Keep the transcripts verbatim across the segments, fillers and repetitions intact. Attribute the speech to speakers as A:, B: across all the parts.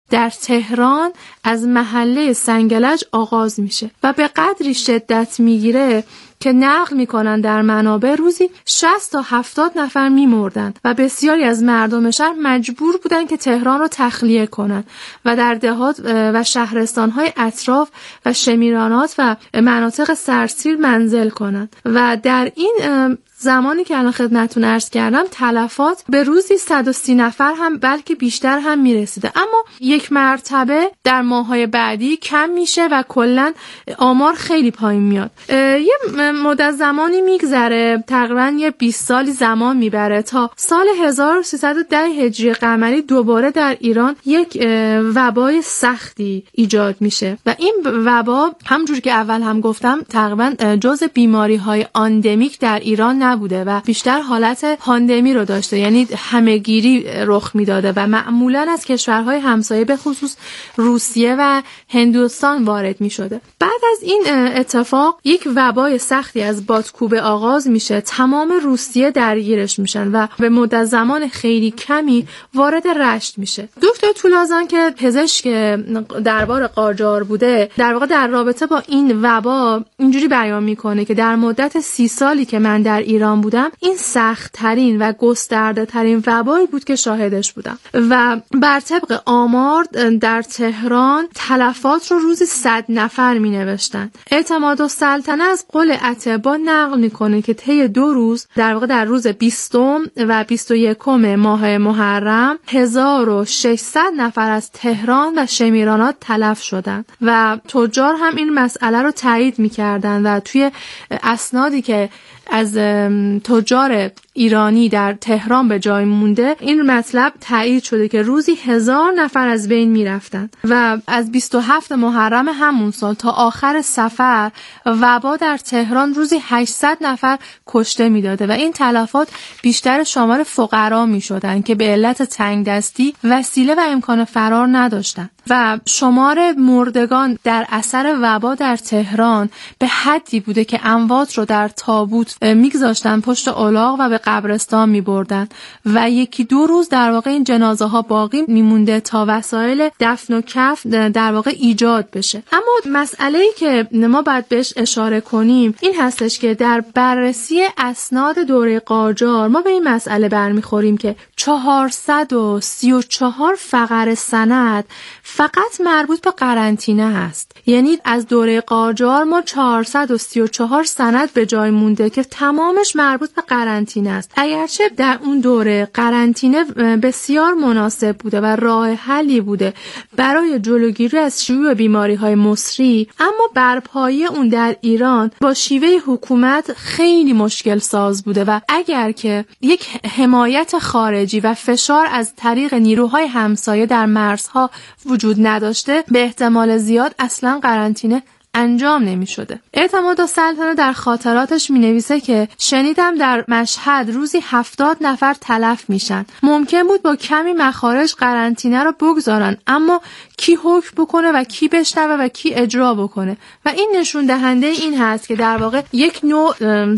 A: در تهران از محله سنگلج آغاز میشه و به قدری شدت میگیره که نقل میکنن در منابع روزی شصت تا هفتاد نفر میمردن و بسیاری از مردم شهر مجبور بودن که تهران رو تخلیه کنن و در دهات و شهرستانهای اطراف و شمیرانات و مناطق سرسیر منزل کنن و در این زمانی که الان خدمتتون عرض کردم تلفات به روزی صد و سی نفر هم بلکه بیشتر هم میرسیده، اما یک مرتبه در ماه‌های بعدی کم میشه و کلاً آمار خیلی پایین میاد. یه مدت زمانی میگذره، تقریباً یه بیست سالی زمان میبره تا سال هزار و سیصد و ده هجری قمری دوباره در ایران یک وبای سختی ایجاد میشه و این وبا همونجوری که اول هم گفتم تقریباً جزء بیماری‌های آندمیک در ایران نبوده و بیشتر حالت پاندمی رو داشته، یعنی همهگیری رخ میداده و معمولا از کشورهای همسایه به خصوص روسیه و هندوستان وارد می شده. بعد از این اتفاق یک وبای سختی از بادکوبه آغاز میشه، تمام روسیه درگیرش میشن و به مدت زمان خیلی کمی وارد رشت میشه. دکتر طولازان که پزشک دربار قاجار بوده در واقع در رابطه با این وبا اینجوری بیان میکنه که در مدت سی سالی که من در ایران بودم این سخت ترین و گسترده ترین وبایی بود که شاهدش بودم و بر طبق آمار در تهران تلفات رو روزی صد نفر می نوشتن. اعتمادالسلطنه از قول اطباء نقل میکنه که طی دو روز در واقع در روز بیستم و بیست و یکم ماه محرم هزار و ششصد نفر از تهران و شمیرانات تلف شدن و تجار هم این مسئله رو تایید میکردن و توی اسنادی که از تجار ایرانی در تهران به جای مونده این مطلب تایید شده که روزی هزار نفر از بین می رفتن و از بیست و هفتم محرم همون سال تا آخر سفر وبا در تهران روزی هشتصد نفر کشته می داده و این تلفات بیشتر شامل فقرا می شدن که به علت تنگ دستی وسیله و امکان فرار نداشتن و شمار مردگان در اثر وبا در تهران به حدی بوده که اموات رو در تابوت میگذاشتن پشت الاغ و به قبرستان میبردن و یکی دو روز در واقع این جنازه ها باقی میمونده تا وسایل دفن و کفن در واقع ایجاد بشه. اما مسئله‌ای که ما باید بهش اشاره کنیم این هستش که در بررسی اسناد دوره قاجار ما به این مسئله برمیخوریم که چهارصد و سی و چهار فقره سند فقط مربوط به قرنطینه هست، یعنی از دوره قاجار ما چهارصد و سی و چهار سند به جای مونده که تمامش مربوط به قرنطینه است. اگرچه در اون دوره قرنطینه بسیار مناسب بوده و راه حلی بوده برای جلوگیری از شیوع بیماری‌های مصری، اما برپایی اون در ایران با شیوه حکومت خیلی مشکل ساز بوده و اگر که یک حمایت خارجی و فشار از طریق نیروهای همسایه در مرزها وجود نداشته به احتمال زیاد اصلا قرنطینه انجام نمی شده. اعتمادالسلطنه در خاطراتش می نویسه که شنیدم در مشهد روزی هفتاد نفر تلف میشن. ممکن بود با کمی مخارج قرنطینه رو بگذارن، اما کی حکم بکنه و کی بشنوه و کی اجرا بکنه و این نشون دهنده این هست که در واقع یک نوع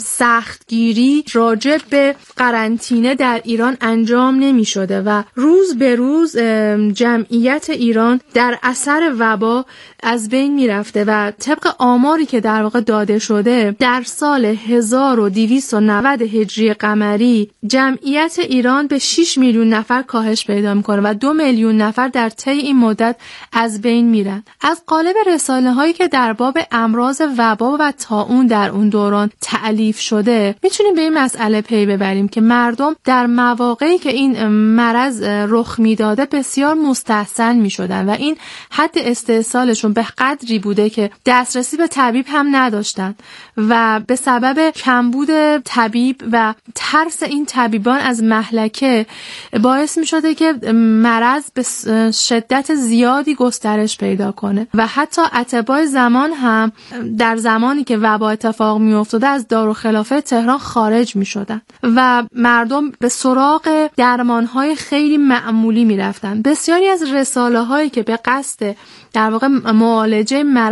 A: سختگیری راجع به قرنطینه در ایران انجام نمی شده و روز به روز جمعیت ایران در اثر وبا از بین می رفته و طبق آماری که در واقع داده شده در سال هزار و دویست و نود هجری قمری جمعیت ایران به شش میلیون نفر کاهش پیدا میکنه و دو میلیون نفر در طی این مدت از بین میرن. از قالب رساله هایی که در باب امراض وبا و طاعون در اون دوران تألیف شده میتونیم به این مسئله پی ببریم که مردم در مواقعی که این مرض رخ میداده بسیار مستحسن میشدن و این حد استحصالشون به قدری بوده که دسترسی به طبیب هم نداشتن و به سبب کمبود طبیب و ترس این طبیبان از مهلکه باعث می شده که مرض به شدت زیادی گسترش پیدا کنه و حتی اتباع زمان هم در زمانی که وبا اتفاق می افتاده از دارالخلافه تهران خارج می شدن و مردم به سراغ درمانهای خیلی معمولی می رفتن. بسیاری از رساله هایی که به قصد در واقع معالجه مرض نوشته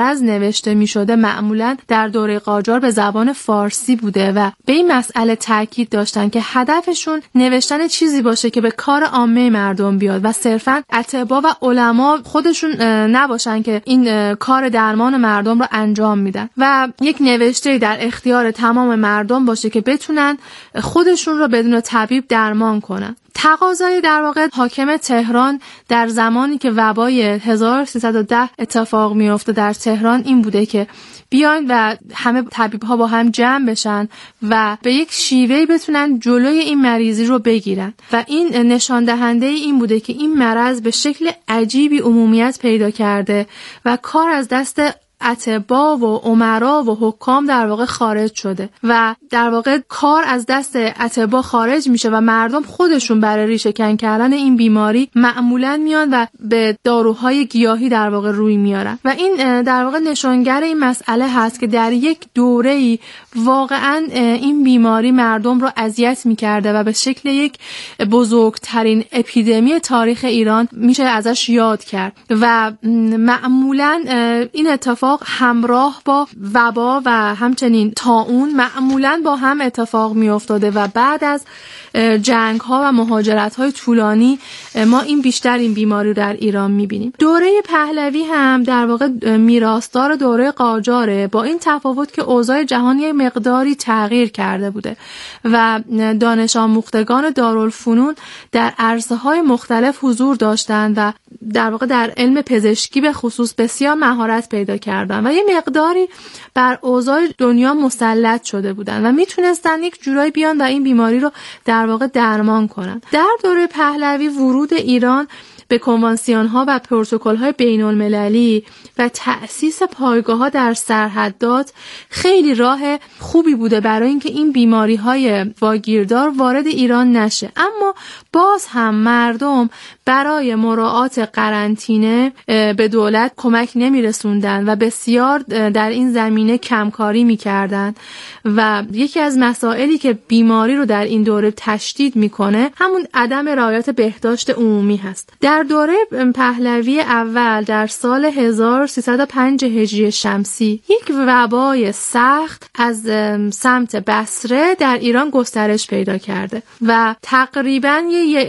A: نوشته می شده معمولا در دوره قاجار به زبان فارسی بوده و به این مسئله تاکید داشتن که هدفشون نوشتن چیزی باشه که به کار عامه مردم بیاد و صرفاً اتباع و علما خودشون نباشن که این کار درمان مردم رو انجام میدن و یک نوشته در اختیار تمام مردم باشه که بتونن خودشون رو بدون طبیب درمان کنن. تقاضای در واقع حاکم تهران در زمانی که وبای هزار و سیصد و ده اتفاق میفته در تهران این بوده که بیاین و همه طبیب‌ها با هم جمع بشن و به یک شیوهی بتونن جلوی این مریضی رو بگیرن و این نشان دهنده این بوده که این مرض به شکل عجیبی عمومیت پیدا کرده و کار از دست اتباع و امرا و حکام در واقع خارج شده و در واقع کار از دست اتباع خارج میشه و مردم خودشون برای ریشه کن کردن این بیماری معمولاً میان و به داروهای گیاهی در واقع روی میارن و این در واقع نشانگر این مسئله هست که در یک دوره‌ای واقعاً این بیماری مردم رو اذیت میکرده و به شکل یک بزرگترین اپیدمی تاریخ ایران میشه ازش یاد کرد و معمولاً این اتفاق همراه با وبا و همچنین طاعون معمولاً با هم اتفاق می افتاده و بعد از جنگ ها و مهاجرت های طولانی ما این بیشتر این بیماری رو در ایران می بینیم. دوره پهلوی هم در واقع میراثدار دوره قاجاره، با این تفاوت که اوضاع جهانی مقداری تغییر کرده بوده و دانش آموختگان دارالفنون در عرصه های مختلف حضور داشتند و در واقع در علم پزشکی به خصوص بسیار مهارت پیدا کردن و یه مقداری بر اوضاع دنیا مسلط شده بودن و میتونستن یک جورایی بیان و این بیماری رو در واقع درمان کنن. در دوره پهلوی ورود ایران به کنوانسیون ها و پروتکل های بین المللی و تأسیس پایگاه ها در سرحدات خیلی راه خوبی بوده برای اینکه این بیماری های واگیردار وارد ایران نشه، اما باز هم مردم برای مراعات قرنطینه به دولت کمک نمی رسوندن و بسیار در این زمینه کمکاری می کردن و یکی از مسائلی که بیماری رو در این دوره تشدید می کنه همون عدم رعایت بهداشت عمومی هست. در دوره پهلوی اول در سال هزار و سیصد و پنج هجری شمسی یک وبای سخت از سمت بصره در ایران گسترش پیدا کرده و تقریباً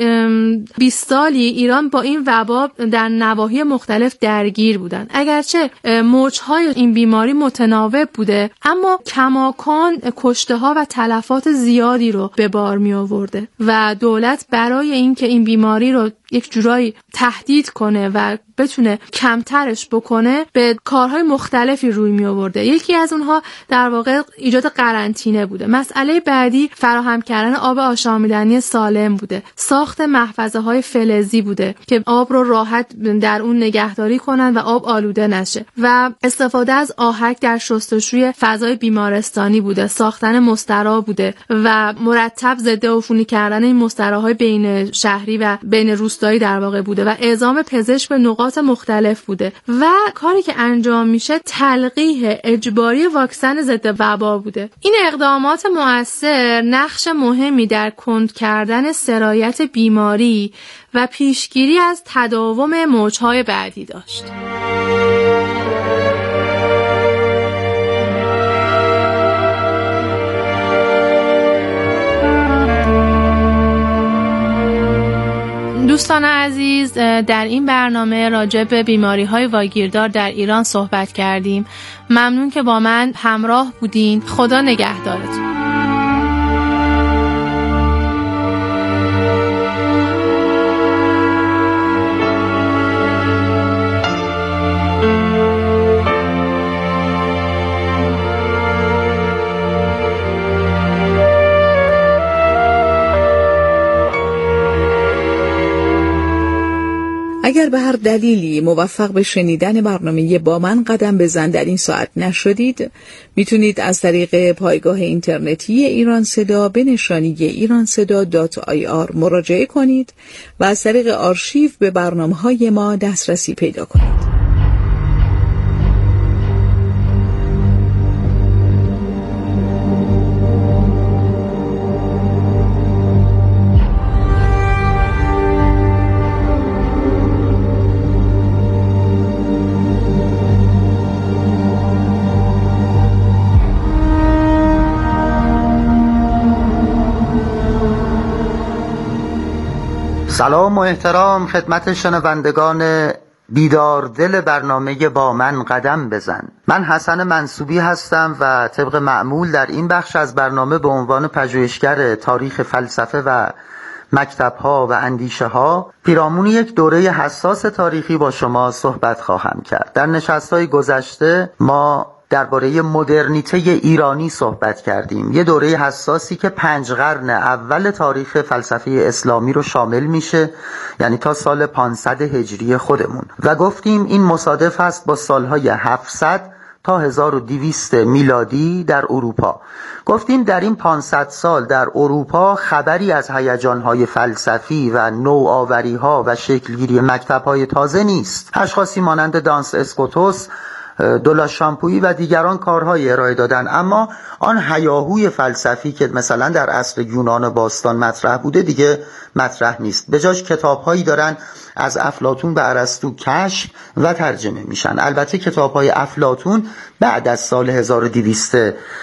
A: بیست سالی ایران با این وبا در نواحی مختلف درگیر بودن. اگرچه موج‌های این بیماری متناوب بوده اما کماکان کشته‌ها و تلفات زیادی رو به بار می آورده و دولت برای اینکه این بیماری رو یک جورایی تهدید کنه و بتونه کمترش بکنه به کارهای مختلفی روی می آورده. یکی از اونها در واقع ایجاد قرنطینه بوده. مسئله بعدی فراهم کردن آب آشامیدنی سالم بوده. ساخت محفظه های فلزی بوده که آب رو راحت در اون نگهداری کنن و آب آلوده نشه و استفاده از آهک در شستشوی فضای بیمارستانی بوده. ساختن مستراح بوده و مرتب ضد عفونی کردن این مستراح‌های بین شهری و بین روستایی در واقع بوده و اعزام پزشک به نقاط مختلف بوده و کاری که انجام میشه تلقیح اجباری واکسن ضد وبا بوده. این اقدامات مؤثر نقش مهمی در کند کردن سرایت بیماری و پیشگیری از تداوم موج‌های بعدی داشت. دوستان عزیز، در این برنامه راجع به بیماری‌های واگیردار در ایران صحبت کردیم. ممنون که با من همراه بودین. خدا نگهدارتون.
B: اگر به هر دلیلی موفق به شنیدن برنامه با من قدم بزن در این ساعت نشدید، میتونید از طریق پایگاه اینترنتی ایران صدا به نشانی ایران صدا دات آی آر مراجعه کنید و از طریق آرشیو به برنامه‌های ما دسترسی پیدا کنید.
C: سلام و احترام خدمت شنوندگان بیدار دل برنامه با من قدم بزن. من حسن منصوبی هستم و طبق معمول در این بخش از برنامه به عنوان پژوهشگر تاریخ فلسفه و مکتب‌ها و اندیشه‌ها پیرامون یک دوره حساس تاریخی با شما صحبت خواهم کرد. در نشست‌های گذشته ما درباره مدرنیته ایرانی صحبت کردیم، یه دوره حساسی که پنج قرن اول تاریخ فلسفه اسلامی رو شامل میشه، یعنی تا سال پانصد هجری خودمون، و گفتیم این مصادف است با سالهای هفتصد تا هزار و دویست میلادی در اروپا. گفتیم در این پانصد سال در اروپا خبری از هیجان‌های فلسفی و نوآوری‌ها و شکلگیری مکتب‌های تازه نیست. اشخاصی مانند دانس اسکوتوس، دولا شامپویی و دیگران کارهای ارائه دادن، اما آن هیاهوی فلسفی که مثلا در عصر یونان باستان مطرح بوده دیگه مطرح نیست. به جاش کتابهایی دارن از افلاطون به ارسطو کشف و ترجمه میشن. البته کتابهای افلاطون بعد از سال هزار و دویست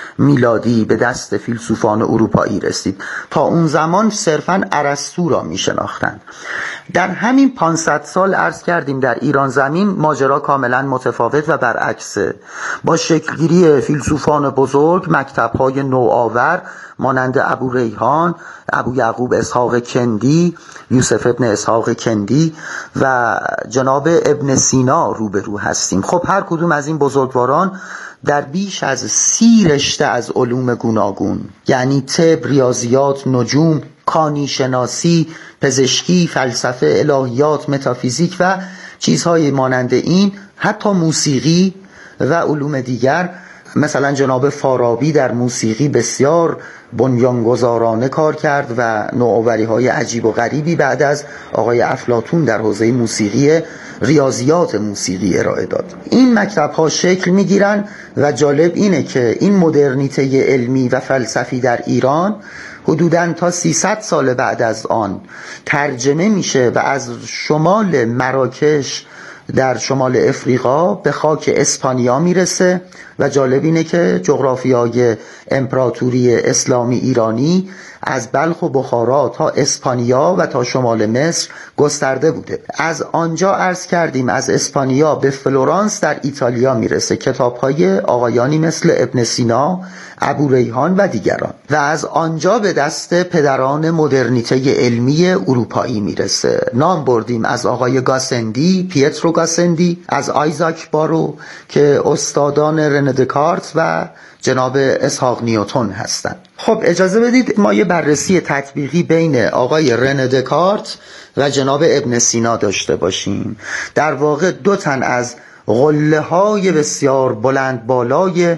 C: میلادی به دست فیلسوفان اروپایی رسید. تا اون زمان صرفاً ارسطو را میشناختند. در همین پانصد سال عرض کردیم در ایران زمین ماجرا کاملا متفاوت و برعکسه. با شکلگیری فیلسوفان بزرگ مکتب‌های نوآور مانند ابو ریحان، ابو یعقوب اسحاق کندی، یوسف ابن اسحاق کندی و جناب ابن سینا روبرو هستیم. خب هر کدوم از این بزرگواران در بیش از سی رشته از علوم گوناگون، یعنی طب، ریاضیات، نجوم، کانی شناسی، پزشکی، فلسفه، الهیات، متافیزیک و چیزهای مانند این، حتی موسیقی و علوم دیگر، مثلا جناب فارابی در موسیقی بسیار بنیانگذارانه کار کرد و نوآوری‌های عجیب و غریبی بعد از آقای افلاطون در حوزه موسیقی ریاضیات موسیقی ارائه داد. این مکتب‌ها شکل می‌گیرن و جالب اینه که این مدرنیته علمی و فلسفی در ایران حدوداً تا سیصد سال بعد از آن ترجمه میشه و از شمال مراکش در شمال افریقا به خاک اسپانیا میرسه و جالب اینه که جغرافیای امپراتوری اسلامی ایرانی از بلخ و بخارا تا اسپانیا و تا شمال مصر گسترده بوده. از آنجا عرض کردیم از اسپانیا به فلورانس در ایتالیا میرسه کتاب‌های آقایانی مثل ابن سینا، ابو ریحان و دیگران، و از آنجا به دست پدران مدرنیته علمی اروپایی میرسه. نام بردیم از آقای گاسندی، پیترو گاسندی، از آیزاک بارو که استادان رنه دکارت و جناب اسحاق نیوتن هستند. خب اجازه بدید ما یه بررسی تطبیقی بین آقای رنه دکارت و جناب ابن سینا داشته باشیم. در واقع دو تن از قله های بسیار بلند بالای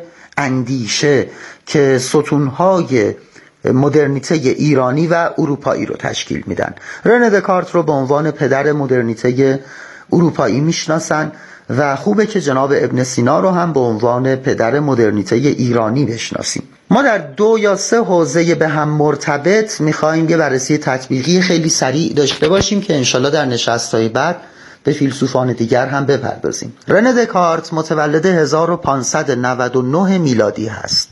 C: اندیشه که ستونهای مدرنیته ایرانی و اروپایی رو تشکیل میدن. رنه دکارت رو به عنوان پدر مدرنیته اروپایی میشناسن و خوبه که جناب ابن سینا رو هم به عنوان پدر مدرنیته ایرانی بشناسیم. ما در دو یا سه حوزه به هم مرتبط میخوایم یه بررسی تطبیقی خیلی سریع داشته باشیم که انشالله در نشست‌های بعد به فیلسوفان دیگر هم بپردازیم. رنه دکارت متولد هزار و پانصد و نود و نه میلادی هست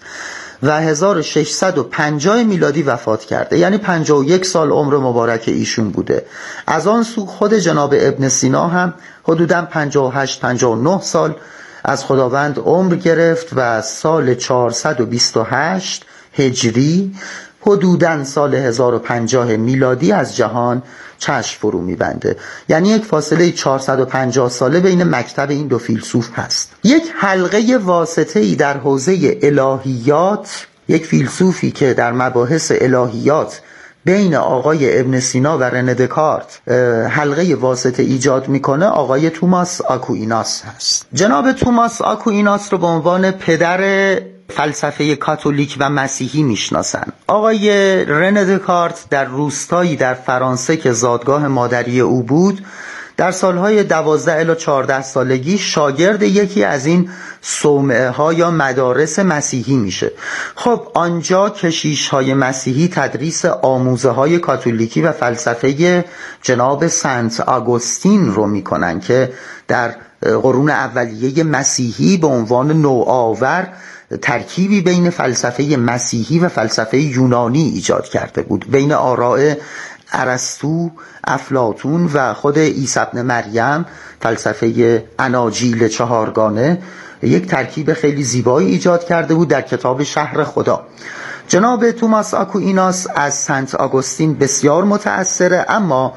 C: و هزار و ششصد و پنجاه میلادی وفات کرده، یعنی پنجاه و یک سال عمر مبارک ایشون بوده. از آن سو خود جناب ابن سینا هم حدوداً پنجاه و هشت پنجاه و نه سال از خداوند عمر گرفت و سال چهارصد و بیست و هشت هجری حدوداً سال هزار و پنجاه میلادی از جهان چشم فرو میبنده. یعنی یک فاصله چهارصد و پنجاه ساله بین مکتب این دو فیلسوف هست. یک حلقه واسطه‌ای در حوزه الهیات، یک فیلسوفی که در مباحث الهیات بین آقای ابن سینا و رنه دکارت حلقه واسطه ایجاد میکنه، آقای توماس آکویناس هست. جناب توماس آکویناس رو به عنوان پدر فلسفه کاتولیک و مسیحی میشناسن. آقای رنه دکارت در روستایی در فرانسه که زادگاه مادری او بود در سالهای دوازده الی چهارده سالگی شاگرد یکی از این صومعه ها یا مدارس مسیحی میشه. خب آنجا کشیش های مسیحی تدریس آموزه های کاتولیکی و فلسفه جناب سنت آگوستین رو میکنن که در قرون اولیه مسیحی به عنوان نوآور ترکیبی بین فلسفه مسیحی و فلسفه یونانی ایجاد کرده بود، بین آراء ارسطو، افلاطون و خود عیسی ابن مریم، فلسفه اناجیل چهارگانه، یک ترکیب خیلی زیبایی ایجاد کرده بود در کتاب شهر خدا. جناب توماس آکویناس از سنت آگوستین بسیار متأثره، اما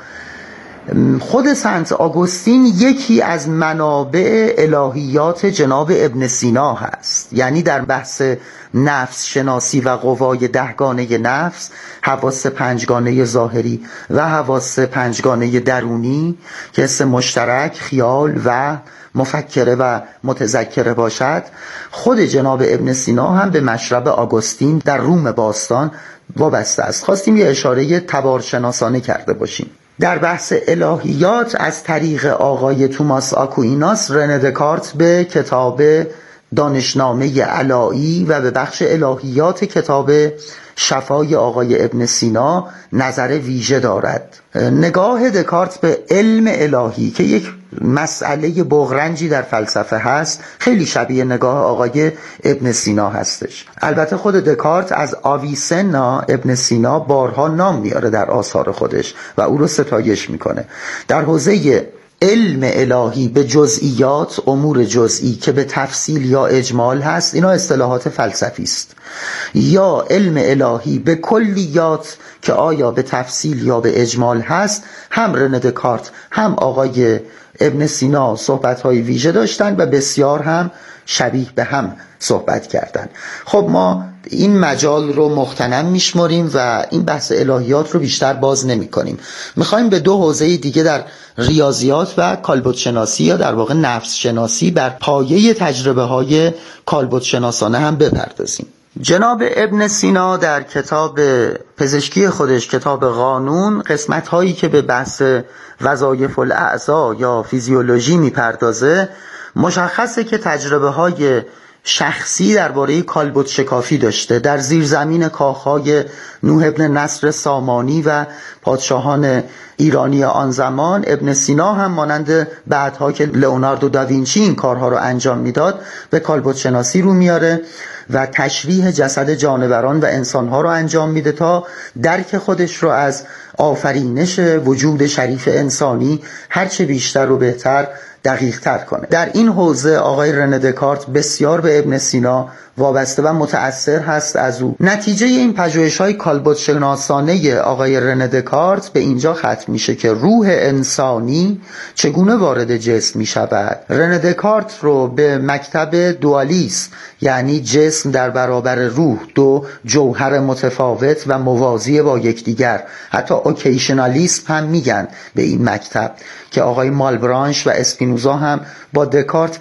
C: خود سنت آگوستین یکی از منابع الهیات جناب ابن سینا هست. یعنی در بحث نفس شناسی و قوای دهگانه نفس، حواس پنجگانه ظاهری و حواس پنجگانه درونی که حس مشترک، خیال و مفکره و متذکره باشد، خود جناب ابن سینا هم به مشرب آگوستین در روم باستان وابسته است. خواستیم یه اشاره تبارشناسانه کرده باشیم. در بحث الهیات از طریق آقای توماس آکویناس، رنه دکارت به کتاب دانشنامه علایی و به بخش الهیات کتاب شفای آقای ابن سینا نظر ویژه دارد. نگاه دکارت به علم الهی که یک مسئله بغرنجی در فلسفه هست، خیلی شبیه نگاه آقای ابن سینا هستش. البته خود دکارت از آویسنا ابن سینا بارها نام میاره در آثار خودش و او رو ستایش میکنه. در حوزه علم الهی به جزئیات، امور جزئی که به تفصیل یا اجمال هست، اینا اصطلاحات فلسفی است. یا علم الهی به کلیات که آیا به تفصیل یا به اجمال هست، هم رنه دکارت هم آقای ابن سینا صحبت‌های ویژه داشتن و بسیار هم شبیه به هم صحبت کردن. خب ما این مجال رو مغتنم میشمریم و این بحث الهیات رو بیشتر باز نمی کنیم. میخوایم به دو حوزه دیگه در ریاضیات و کالبد شناسی یا در واقع نفس شناسی بر پایه تجربه های کالبد شناسانه هم بپردازیم. جناب ابن سینا در کتاب پزشکی خودش، کتاب قانون، قسمت هایی که به بحث وظایف الاعضا یا فیزیولوژی میپردازه، مشخصه که تجربه های شخصی درباره کالبد شکافی داشته. در زیرزمین کاخهای نوح ابن نصر سامانی و پادشاهان ایرانی آن زمان، ابن سینا هم مانند بعدها که لئوناردو داوینچی این کارها رو انجام میداد، به کالبد شناسی رو میاره و تشریح جسد جانوران و انسانها رو انجام میده تا درک خودش رو از آفرینش وجود شریف انسانی هرچه بیشتر و بهتر دقیق تر کنه. در این حوزه آقای رنه دکارت بسیار به ابن سینا وابسته و متأثر هست از او. نتیجه این پژوهش‌های کالبد شناسانه آقای رنه دکارت به اینجا ختم میشه که روح انسانی چگونه وارد جسم میشود. رنه دکارت رو به مکتب دوالیسم، یعنی جسم در برابر روح، دو جوهر متفاوت و موازی با یکدیگر، حتی اوکیشنالیسم هم میگن به این مکتب، که آقای مالبرانش و اسپینوزا هم با دکارت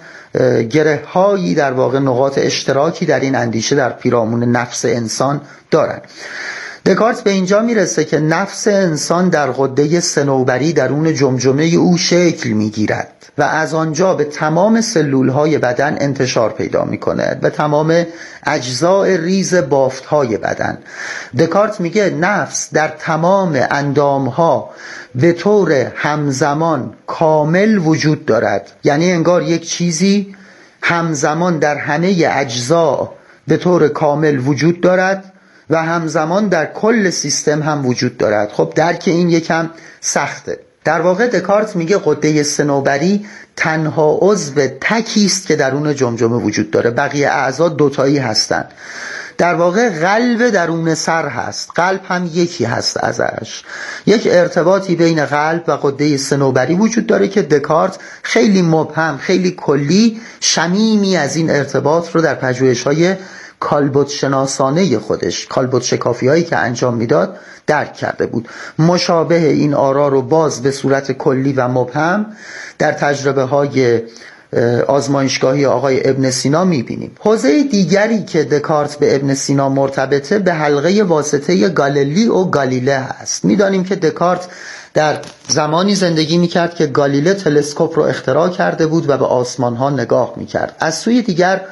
C: گره هایی در واقع نقاط اشتراکی در این اندیشه در پیرامون نفس انسان دارن. دکارت به اینجا میرسه که نفس انسان در غده صنوبری درون جمجمه او شکل میگیرد و از آنجا به تمام سلول های بدن انتشار پیدا میکنه و تمام اجزاء ریز بافت های بدن. دکارت میگه نفس در تمام اندام ها به طور همزمان کامل وجود دارد. یعنی انگار یک چیزی همزمان در همه اجزا به طور کامل وجود دارد و همزمان در کل سیستم هم وجود دارد. خب درک این یکم سخته. در واقع دکارت میگه غده صنوبری تنها عضو تکی است که درون جمجمه وجود داره، بقیه اعضا دوتایی هستند. در واقع قلب درون سر هست، قلب هم یکی هست ازش. یک ارتباطی بین قلب و غده صنوبری وجود داره که دکارت خیلی مبهم، خیلی کلی، شمیمی از این ارتباط رو در پژوهش‌های کالبد شناسانه خودش، کالبد شکافی هایی که انجام میداد، درک کرده بود. مشابه این آرا رو باز به صورت کلی و مبهم در تجربه های آزمایشگاهی آقای ابن سینا میبینیم. حوزه دیگری که دکارت به ابن سینا مرتبطه به حلقه واسطه گالیله و گالیله هست. میدانیم که دکارت در زمانی زندگی میکرد که گالیله تلسکوپ رو اختراع کرده بود و به آسمان ها نگاه میکرد. از سوی دیگر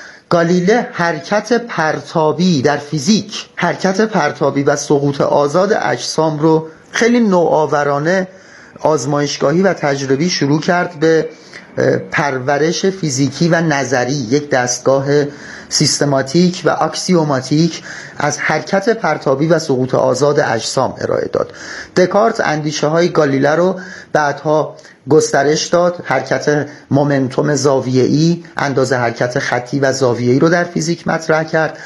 C: گالیله حرکت پرتابی در فیزیک، حرکت پرتابی و سقوط آزاد اجسام رو خیلی نوآورانه آزمایشگاهی و تجربی شروع کرد به پرورش فیزیکی و نظری، یک دستگاه سیستماتیک و اکسیوماتیک از حرکت پرتابی و سقوط آزاد اجسام ارائه داد. دکارت اندیشه های گالیله رو بعدها گسترش داد، حرکت مومنتوم زاویه‌ای، اندازه حرکت خطی و زاویه‌ای رو در فیزیک مطرح کرد.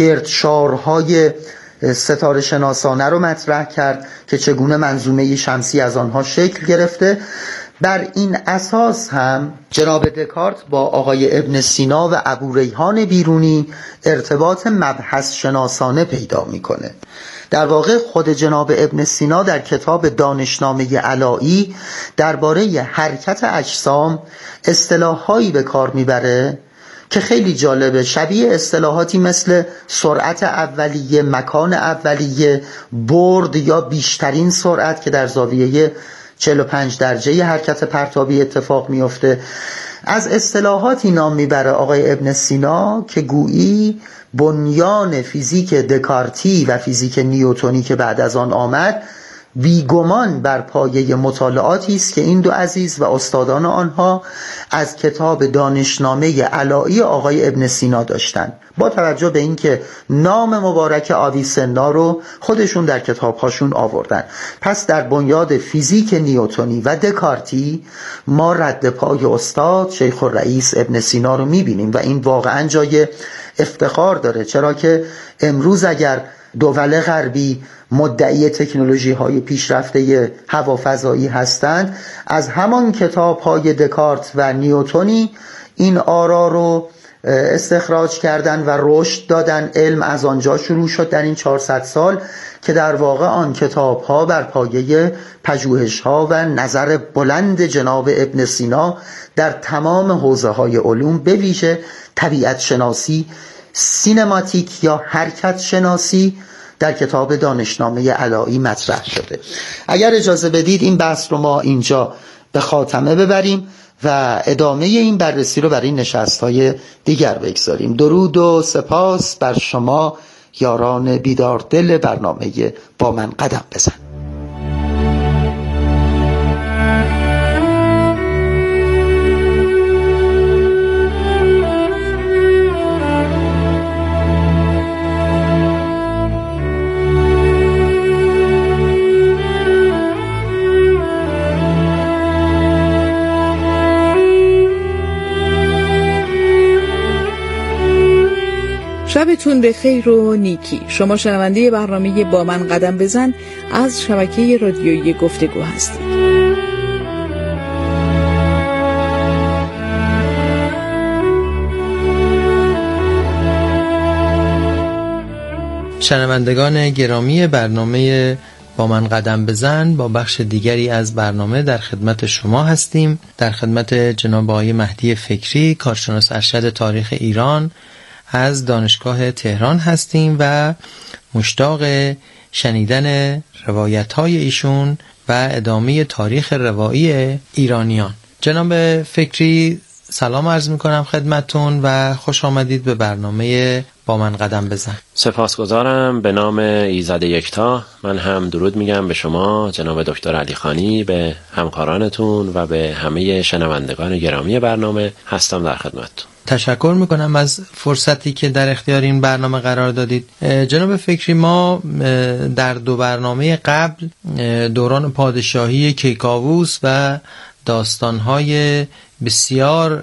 C: گردشارهای ستاره شناسانه رو مطرح کرد که چگونه منظومه شمسی از آنها شکل گرفته. بر این اساس هم جناب دکارت با آقای ابن سینا و ابو ریحان بیرونی ارتباط مبحث شناسانه پیدا میکنه. در واقع خود جناب ابن سینا در کتاب دانشنامه علایی درباره حرکت اجسام اصطلاحایی به کار میبره که خیلی جالبه، شبیه اصطلاحاتی مثل سرعت اولیه، مکان اولیه، برد یا بیشترین سرعت که در زاویه چهل و پنج درجه حرکت پرتابی اتفاق میفته. از اصطلاحاتی نام میبره آقای ابن سینا که گویی بنیان فیزیک دکارتی و فیزیک نیوتونی که بعد از آن آمد بیگمان بر پایه مطالعاتی است که این دو عزیز و استادان آنها از کتاب دانشنامه علایی آقای ابن سینا داشتند، با توجه به اینکه نام مبارک آویسنا رو خودشون در کتابهاشون آوردن. پس در بنیاد فیزیک نیوتونی و دکارتی ما رد پای استاد شیخ الرئیس ابن سینا رو میبینیم و این واقعا جای افتخار داره، چرا که امروز اگر دول غربی مدعی تکنولوژی های پیشرفته هوافضایی هستند، از همان کتاب های دکارت و نیوتونی این آرا رو استخراج کردن و رشد دادن. علم از آنجا شروع شد در این چهارصد سال که در واقع آن کتاب ها بر پایه پژوهش ها و نظر بلند جناب ابن سینا در تمام حوزه های علوم، به ویژه طبیعت شناسی، سینماتیک یا حرکت شناسی، در کتاب دانشنامه علایی مطرح شده. اگر اجازه بدید این بحث رو ما اینجا به خاتمه ببریم و ادامه این بررسی رو برای نشست‌های دیگر بگذاریم. درود و سپاس بر شما یاران بیدار دل برنامه با من قدم بزن.
B: شبتون به خیر و نیکی. شما شنونده برنامه با من قدم بزن از شبکه رادیویی گفتگو هستید.
D: شنوندگان گرامی برنامه با من قدم بزن، با بخش دیگری از برنامه در خدمت شما هستیم. در خدمت جناب آقای مهدی فکری، کارشناس ارشد تاریخ ایران از دانشگاه تهران هستیم و مشتاق شنیدن روایت‌های ایشون و ادامه تاریخ روایی ایرانیان. جناب فکری سلام عرض می‌کنم خدمتتون و خوش آمدید به برنامه با من قدم بزن.
E: سپاسگزارم. به نام ایزد یکتا من هم درود میگم به شما جناب دکتر علی خانی، به همکارانتون و به همه شنوندگان گرامی برنامه. هستم در خدمتتون.
D: تشکر میکنم از فرصتی که در اختیار این برنامه قرار دادید. جناب فکری، ما در دو برنامه قبل دوران پادشاهی کیکاووس و داستانهای بسیار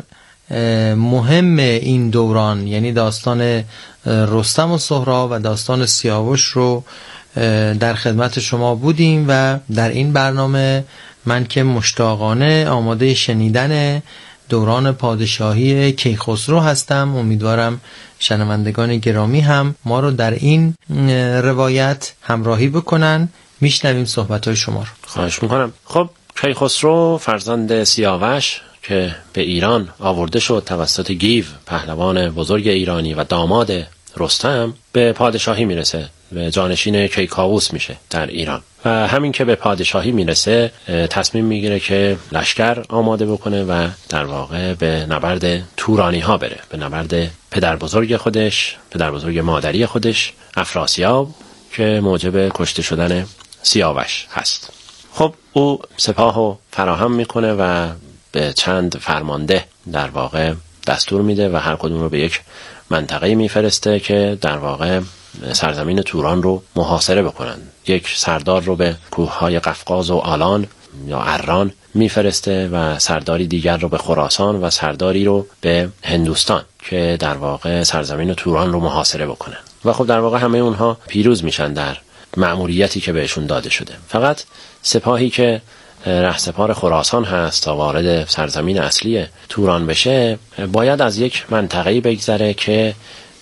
D: مهم این دوران، یعنی داستان رستم و سهراب و داستان سیاوش رو در خدمت شما بودیم و در این برنامه من که مشتاقانه آماده شنیدن دوران پادشاهی کیخسرو هستم، امیدوارم شنوندگان گرامی هم ما رو در این روایت همراهی بکنن. میشنویم صحبت‌های شما رو.
E: خواهش میکنم. خب کیخسرو فرزند سیاوش که به ایران آورده شد توسط گیو، پهلوان بزرگ ایرانی و داماد رستم، به پادشاهی میرسه، به جانشین کیکاووس میشه در ایران و همین که به پادشاهی میرسه تصمیم میگیره که لشکر آماده بکنه و در واقع به نبرد تورانی ها بره، به نبرد پدر بزرگ خودش، پدر بزرگ مادری خودش افراسیاب که موجب کشته شدن سیاوش هست. خب او سپاهو فراهم میکنه و به چند فرمانده در واقع دستور میده و هر کدوم رو به یک منطقه میفرسته که در واقع سرزمین توران رو محاصره بکنن. یک سردار رو به کوههای قفقاز و آلان یا اران میفرسته و سرداری دیگر رو به خراسان و سرداری رو به هندوستان که در واقع سرزمین توران رو محاصره بکنن. و خب در واقع همه اونها پیروز میشن در مأموریتی که بهشون داده شده. فقط سپاهی که رهسپار خراسان هست تا وارد سرزمین اصلی توران بشه باید از یک منطقه‌ای بگذره که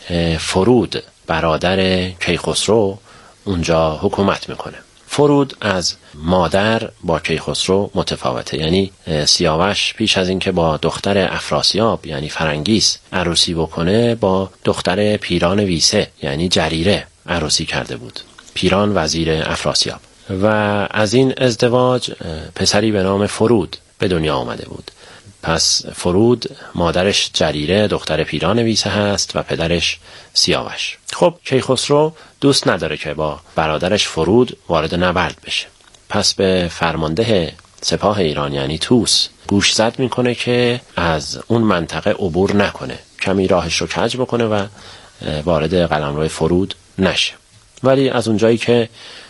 E: فرود برادر کیخسرو اونجا حکومت میکنه. فرود از مادر با کیخسرو متفاوته، یعنی سیاوش پیش از اینکه با دختر افراسیاب یعنی فرنگیس عروسی بکنه با دختر پیران ویسه یعنی جریره عروسی کرده بود، پیران وزیر افراسیاب، و از این ازدواج پسری به نام فرود به دنیا آمده بود. پس فرود مادرش جریره دختر پیران ویسه هست و پدرش سیاوش. خب کیخسرو دوست نداره که با برادرش فرود وارد نبرد بشه، پس به فرمانده سپاه ایران یعنی طوس گوش زد میکنه که از اون منطقه عبور نکنه، کمی راهش رو کج بکنه و وارد قلمرو فرود نشه. ولی از اونجایی که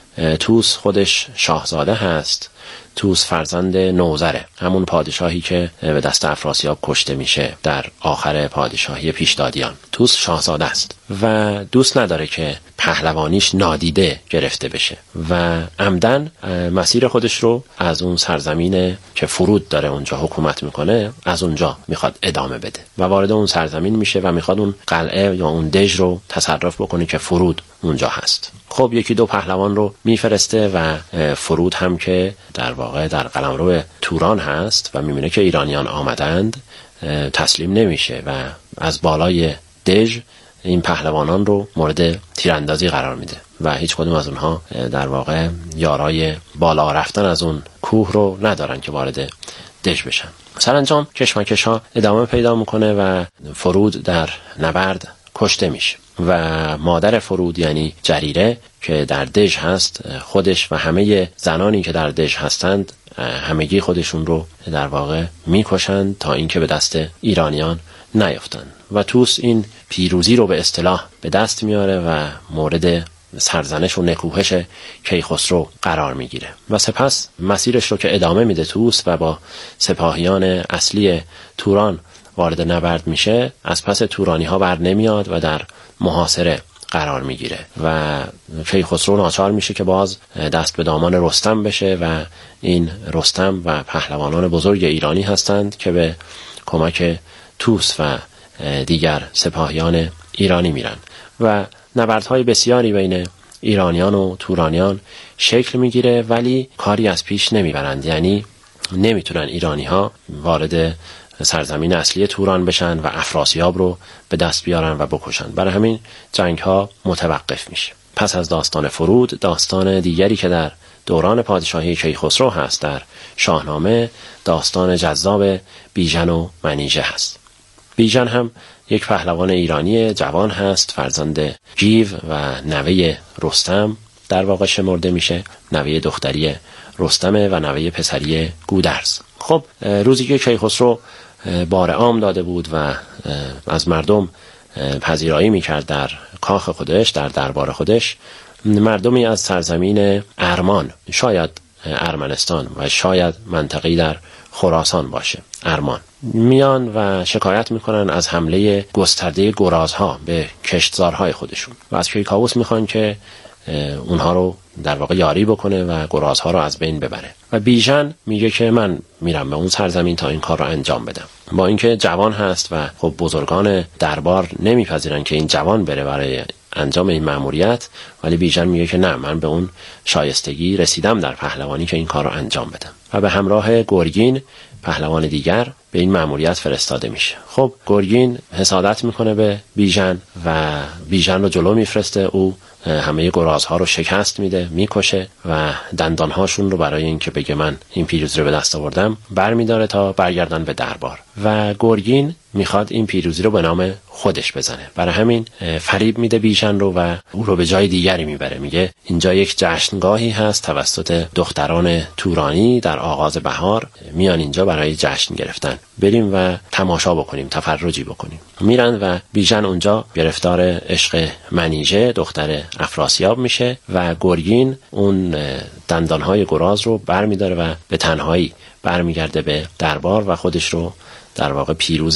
E: طوس خودش شاهزاده هست، طوس فرزند نوذره، همون پادشاهی که به دست افراسیاب کشته میشه در آخر پادشاهی پیشدادیان. طوس شاهزاده است و دوست نداره که پهلوانیش نادیده گرفته بشه و عمدن مسیر خودش رو از اون سرزمین که فرود داره اونجا حکومت میکنه از اونجا میخواد ادامه بده و وارد اون سرزمین میشه و میخواد اون قلعه یا اون دژ رو تصرف بکنه که فرود اونجا هست. خب یکی دو پهلوان رو میفرسته و فرود هم که در واقع در قلمرو توران هست و میبینه که ایرانیان آمدند تسلیم نمیشه و از بالای دژ این پهلوانان رو مورد تیراندازی قرار میده و هیچ کدوم از اونها در واقع یارای بالا رفتن از اون کوه رو ندارن که وارد دژ بشن. سرانجام کشمکش ها ادامه پیدا میکنه و فرود در نبرد کشته میشه و مادر فرود یعنی جریره که در دژ هست خودش و همه زنانی که در دژ هستند همگی خودشون رو در واقع میکشند تا اینکه به دست ایرانیان نیفتن و طوس این پیروزی رو به اصطلاح به دست میاره و مورد سرزنش و نکوهش کیخسرو قرار میگیره و سپس مسیرش رو که ادامه میده طوس و با سپاهیان اصلی توران وارد نبرد میشه، از پس تورانی ها بر نمیاد و در محاصره قرار میگیره و کیخسرو ناچار میشه که باز دست به دامان رستم بشه و این رستم و پهلوانان بزرگ ایرانی هستند که به کمک طوس و دیگر سپاهیان ایرانی میرن و نبردهای بسیاری بین ایرانیان و تورانیان شکل میگیره ولی کاری از پیش نمیبرند، یعنی نمیتونن ایرانی ها وارد سرزمین اصلی توران بشن و افراسیاب رو به دست بیارن و بکشن. برای همین جنگ ها متوقف میشه. پس از داستان فرود، داستان دیگری که در دوران پادشاهی کیخسرو هست در شاهنامه، داستان جذاب بیژن و منیژه هست. بیژن هم یک پهلوان ایرانی جوان هست، فرزند گیو و نوه رستم در واقع شمرده میشه، نوه دختری رستمه و نوه پسری گودرز. خب روزی که کیخسرو بار عام داده بود و از مردم پذیرایی میکرد در کاخ خودش، در دربار خودش، مردمی از سرزمین ارمان، شاید ارمنستان و شاید منطقه‌ای در خراسان باشه، ارمان، میان و شکایت میکنن از حمله گسترده گرازها به کشتزارهای خودشون و از کیکاووس میخوان که اونها رو در واقع یاری بکنه و گرازها رو از بین ببره و بیژن میگه که من میرم به اون سرزمین تا این کار رو انجام بدم. با اینکه جوان هست و خب بزرگان دربار نمیپذیرن که این جوان بره برای انجام این مأموریت، ولی بیژن میگه که نه، من به اون شایستگی رسیدم در پهلوانی که این کار رو انجام بدم و به همراه گرگین پهلوان دیگر به این مأموریت فرستاده میشه. خب گرگین حسادت میکنه به بیژن و بیژن رو جلو میفرسته. او همه گرازها رو شکست میده، میکشه و دندانهاشون رو برای اینکه بگه من این پیروزی رو به دست آوردم برمیداره تا برگردن به دربار. و گرگین میخواد این پیروزی رو به نام خودش بزنه، برای همین فریب میده بیژن رو و او رو به جای دیگری میبره. میگه اینجا یک جشنگاهی هست توسط دختران تورانی در آغاز بهار، میان اینجا برای جشن گرفتن، بریم و تماشا بکنیم، تفرجی بکنیم. میرن و بیژن اونجا گرفتار عشق منیژه دختر افراسیاب میشه و گرگین اون دندانهای گراز رو برمیداره و به تنهایی برمیگرده به دربار و خودش رو در واقع پیروز